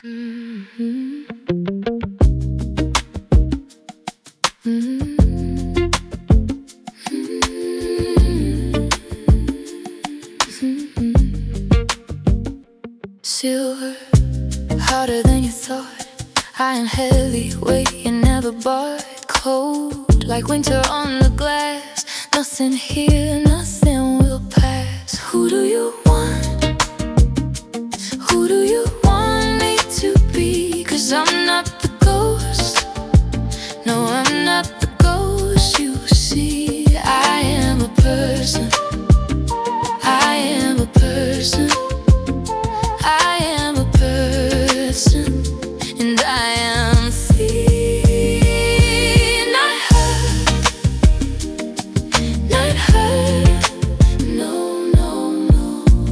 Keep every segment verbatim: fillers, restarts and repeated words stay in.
Mhm. Mhm. Silver, harder than you thought. Iron heavy, weight you never bought. Cold like winter on the glass. Nothing here, nothing will pass. Who do you want? Who do you want me to be? 'Cause I'm not the ghost. No, I'm not the ghost you see. I am a person. I am a person. I am a person. And I am free. Not hurt. Not hurt. No, no, no.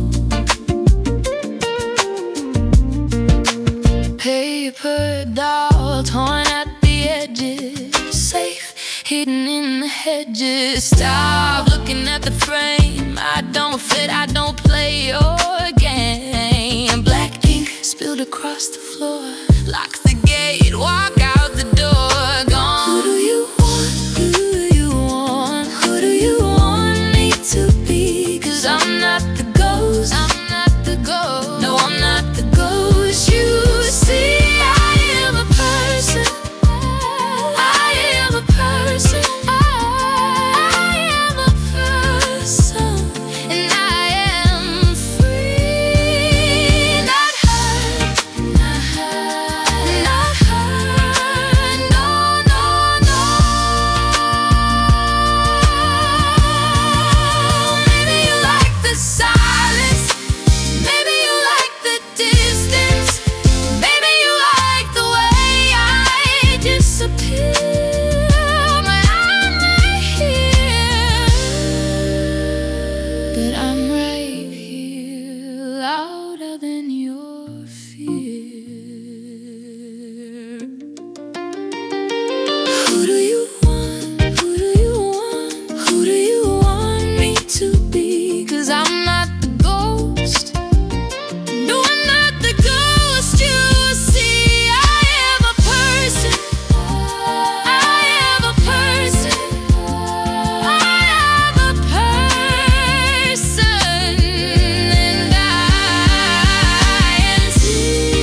Paper doll torn at the edges. Safe hidden in the hedges. Stop looking at the frame. I don't fit, I don't play your game. Black ink spilled across the floor. Lock the gate, walk out the door. Gone. Who do you want? Who do you want? Who do you want me to be? 'Cause I'm not the ghost. I'm not the ghost. No, I'm not the ghost you see. I am a person. I am a person. I am a person. And I am free. Not hurt. Not hurt. Not hurt. No, no, no. Maybe you like the silence. Maybe you like the distance. Maybe you like the way I disappear. But I'm right here. But I'm right here, louder than your fear. Who do you want? Who do you want? Who do you want me to be? 'Cause I'm not the ghost. No, I'm not the ghost you see. I am a person. I am a person. I am a person. And I am free.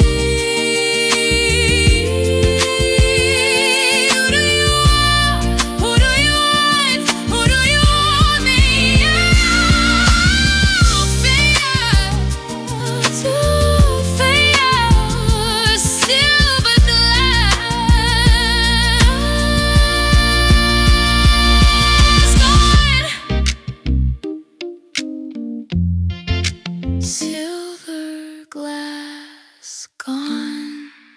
Who do you want? Who do you want? Who do you want me? Sophia, silver glass gone. Silver glass gone.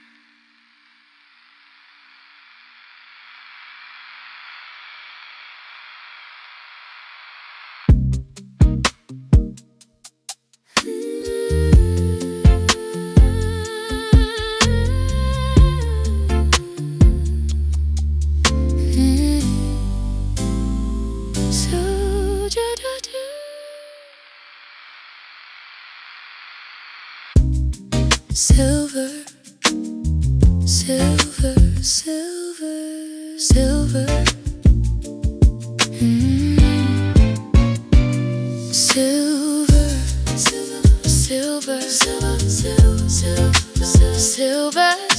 So do do do. Silver, silver, silver, silver. Mm. Silver, silver, silver, silver, silver, silver, silver.